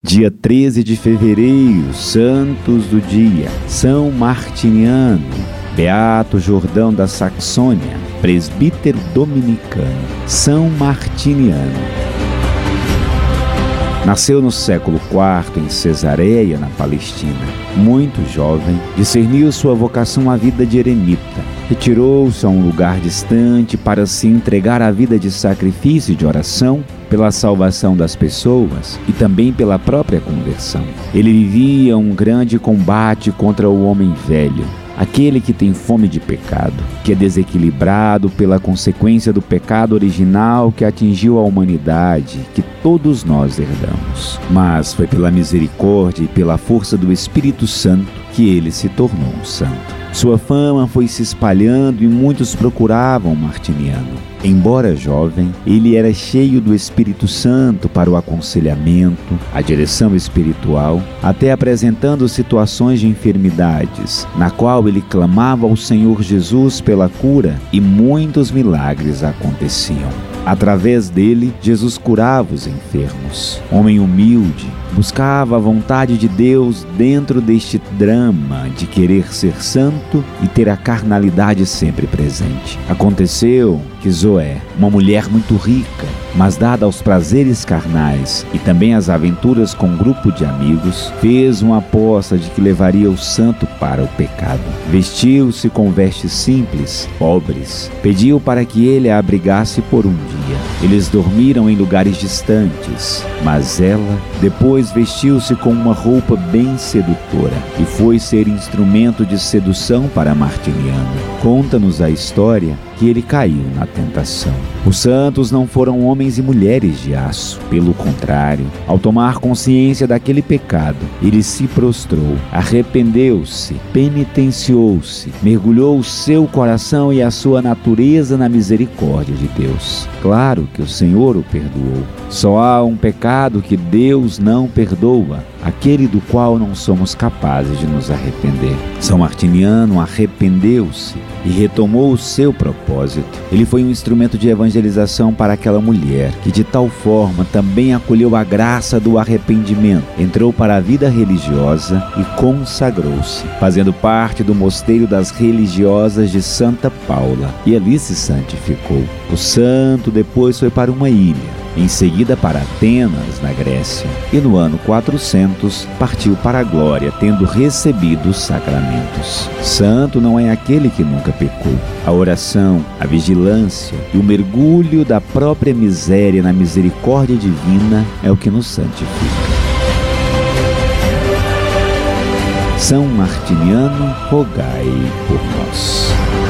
Dia 13 de fevereiro, santos do dia: São Martiniano, Beato Jordão da Saxônia, presbítero dominicano. São Martiniano nasceu no século IV em Cesareia, na Palestina. Muito jovem, discerniu sua vocação à vida de eremita. Retirou-se a um lugar distante para se entregar à vida de sacrifício e de oração pela salvação das pessoas e também pela própria conversão. Ele vivia um grande combate contra o homem velho, aquele que tem fome de pecado, que é desequilibrado pela consequência do pecado original que atingiu a humanidade, que todos nós herdamos. Mas foi pela misericórdia e pela força do Espírito Santo que ele se tornou um santo. Sua fama foi se espalhando e muitos procuravam Martiniano. Embora jovem, ele era cheio do Espírito Santo para o aconselhamento, a direção espiritual, até apresentando situações de enfermidades, na qual ele clamava ao Senhor Jesus pela cura e muitos milagres aconteciam. Através dele, Jesus curava os enfermos. Homem humilde, buscava a vontade de Deus dentro deste drama de querer ser santo e ter a carnalidade sempre presente. Aconteceu que Zoé, uma mulher muito rica, mas dada aos prazeres carnais e também às aventuras com um grupo de amigos, fez uma aposta de que levaria o santo para o pecado. Vestiu-se com vestes simples, pobres, pediu para que ele a abrigasse por um dia. Eles dormiram em lugares distantes, mas ela depois vestiu-se com uma roupa bem sedutora e foi ser instrumento de sedução para Martiniano. Conta-nos a história que ele caiu na tentação. Os santos não foram homens e mulheres de aço. Pelo contrário, ao tomar consciência daquele pecado, ele se prostrou, arrependeu-se, penitenciou-se, mergulhou o seu coração e a sua natureza na misericórdia de Deus. Claro que o Senhor o perdoou. Só há um pecado que Deus não perdoa, aquele do qual não somos capazes de nos arrepender. São Martiniano arrependeu-se e retomou o seu propósito. Ele foi um instrumento de evangelização para aquela mulher, que de tal forma também acolheu a graça do arrependimento, entrou para a vida religiosa e consagrou-se, fazendo parte do mosteiro das religiosas de Santa Paula, e ali se santificou. O santo depois foi para uma ilha, em seguida para Atenas, na Grécia, e no ano 400 partiu para a glória, tendo recebido os sacramentos. Santo não é aquele que nunca pecou. A oração, a vigilância e o mergulho da própria miséria na misericórdia divina é o que nos santifica. São Martiniano, rogai por nós.